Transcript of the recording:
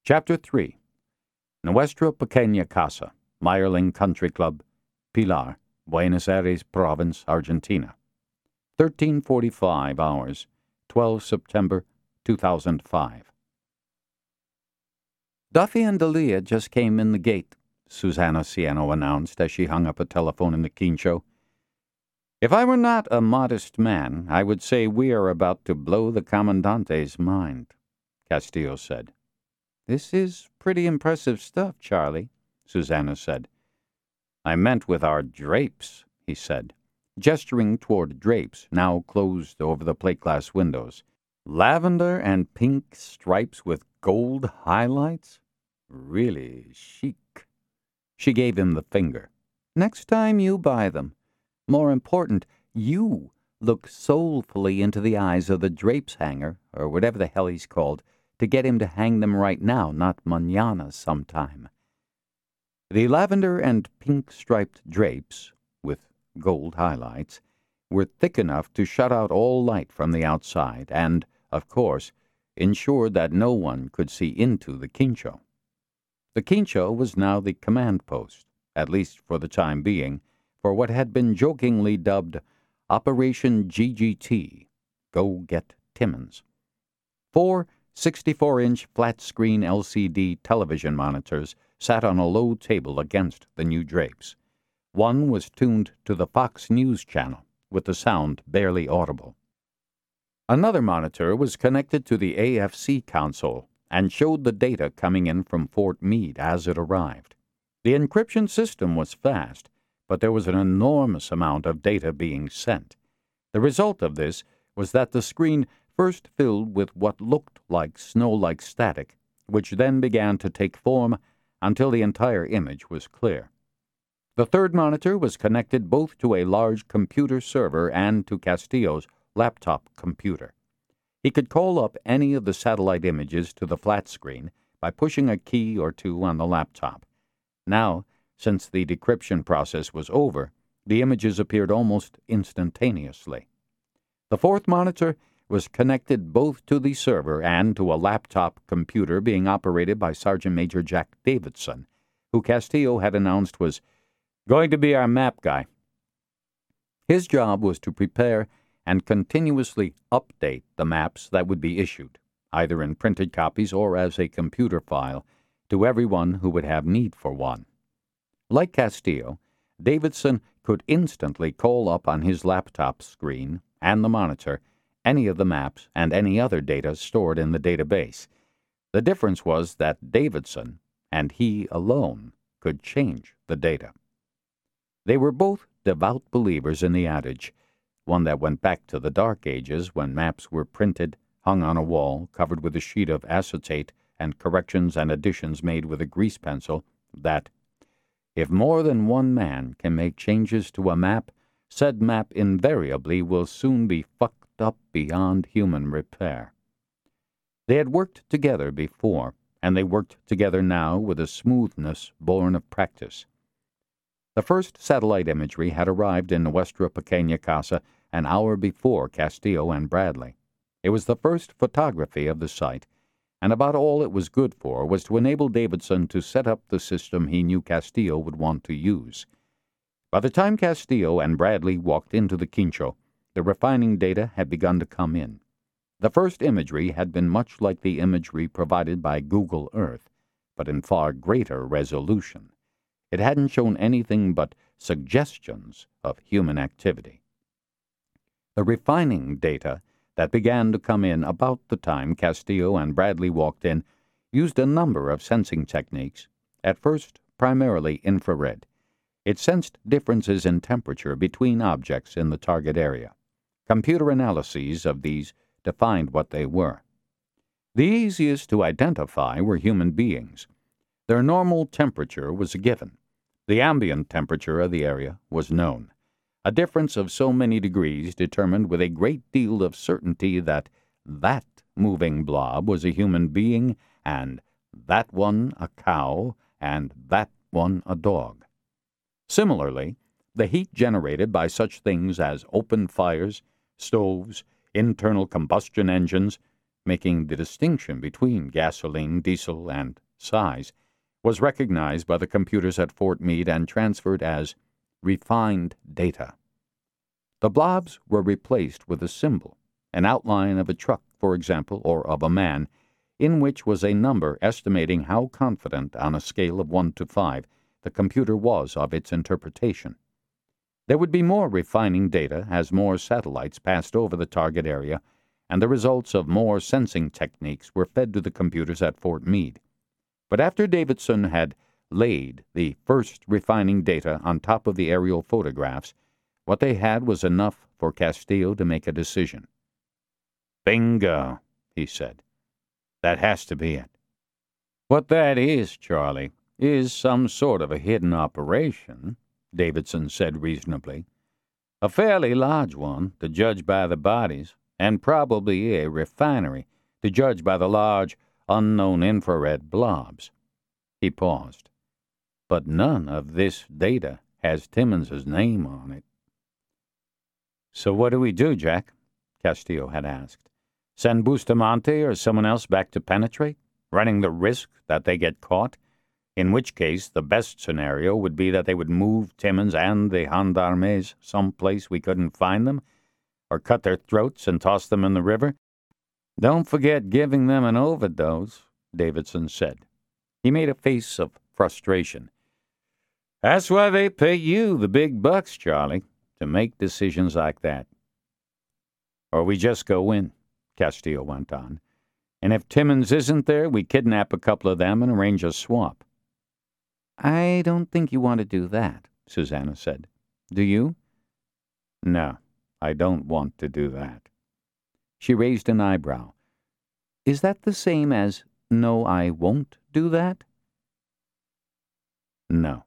Chapter 3. Nuestra Pequeña Casa, Meyerling Country Club, Pilar, Buenos Aires Province, Argentina. 13:45 hours, 12 September 2005. Duffy and Delia just came in the gate, Susana Cieno announced as she hung up a telephone in the quincho. If I were not a modest man, I would say we are about to blow the Comandante's mind, Castillo said. This is pretty impressive stuff, Charlie, Susana said. I meant with our drapes, he said, gesturing toward drapes now closed over the plate-glass windows. Lavender and pink stripes with gold highlights? Really chic. She gave him the finger. Next time you buy them. More important, you look soulfully into the eyes of the drapes hanger, or whatever the hell he's called, to get him to hang them right now, not mañana sometime. The lavender and pink striped drapes, with gold highlights, were thick enough to shut out all light from the outside and, of course, ensured that no one could see into the quincho. The quincho was now the command post, at least for the time being, for what had been jokingly dubbed Operation GGT, Go Get Timmons. 4 64-inch flat-screen LCD television monitors sat on a low table against the new drapes. One was tuned to the Fox News channel, with the sound barely audible. Another monitor was connected to the AFC console and showed the data coming in from Fort Meade as it arrived. The encryption system was fast, but there was an enormous amount of data being sent. The result of this was that the screen first filled with what looked like snow-like static, which then began to take form until the entire image was clear. The third monitor was connected both to a large computer server and to Castillo's laptop computer. He could call up any of the satellite images to the flat screen by pushing a key or two on the laptop. Now, since the decryption process was over, the images appeared almost instantaneously. The fourth monitor was connected both to the server and to a laptop computer being operated by Sergeant Major Jack Davidson, who Castillo had announced was going to be our map guy. His job was to prepare and continuously update the maps that would be issued, either in printed copies or as a computer file, to everyone who would have need for one. Like Castillo, Davidson could instantly call up on his laptop screen and the monitor any of the maps and any other data stored in the database. The difference was that Davidson, and he alone, could change the data. They were both devout believers in the adage, one that went back to the Dark Ages when maps were printed, hung on a wall, covered with a sheet of acetate, and corrections and additions made with a grease pencil, that if more than one man can make changes to a map, said map invariably will soon be fucked up beyond human repair. They had worked together before, and they worked together now with a smoothness born of practice. The first satellite imagery had arrived in Nuestra Pequeña Casa an hour before Castillo and Bradley. It was the first photography of the site, and about all it was good for was to enable Davidson to set up the system he knew Castillo would want to use. By the time Castillo and Bradley walked into the quincho, the refining data had begun to come in. The first imagery had been much like the imagery provided by Google Earth, but in far greater resolution. It hadn't shown anything but suggestions of human activity. The refining data that began to come in about the time Castillo and Bradley walked in used a number of sensing techniques, at first primarily infrared. It sensed differences in temperature between objects in the target area. Computer analyses of these defined what they were. The easiest to identify were human beings. Their normal temperature was a given. The ambient temperature of the area was known. A difference of so many degrees determined with a great deal of certainty that moving blob was a human being, and that one a cow, and that one a dog. Similarly, the heat generated by such things as open fires, stoves, internal combustion engines, making the distinction between gasoline, diesel, and size, was recognized by the computers at Fort Meade and transferred as refined data. The blobs were replaced with a symbol, an outline of a truck, for example, or of a man, in which was a number estimating how confident, on a scale of 1 to 5, the computer was of its interpretation. There would be more refining data as more satellites passed over the target area, and the results of more sensing techniques were fed to the computers at Fort Meade. But after Davidson had laid the first refining data on top of the aerial photographs, what they had was enough for Castillo to make a decision. "Bingo," he said. "That has to be it." "What that is, Charlie, is some sort of a hidden operation," Davidson said reasonably. "A fairly large one, to judge by the bodies, and probably a refinery, to judge by the large, unknown infrared blobs." He paused. "But none of this data has Timmons's name on it." "So what do we do, Jack?" Castillo had asked. "Send Bustamante or someone else back to penetrate, running the risk that they get caught? In which case, the best scenario would be that they would move Timmons and the gendarmes someplace we couldn't find them, or cut their throats and toss them in the river." "Don't forget giving them an overdose," Davidson said. He made a face of frustration. "That's why they pay you the big bucks, Charlie, to make decisions like that." "Or we just go in," Castillo went on. "And if Timmons isn't there, we kidnap a couple of them and arrange a swap." "I don't think you want to do that," Susanna said. "Do you?" "No, I don't want to do that." She raised an eyebrow. "Is that the same as, no, I won't do that?" "No."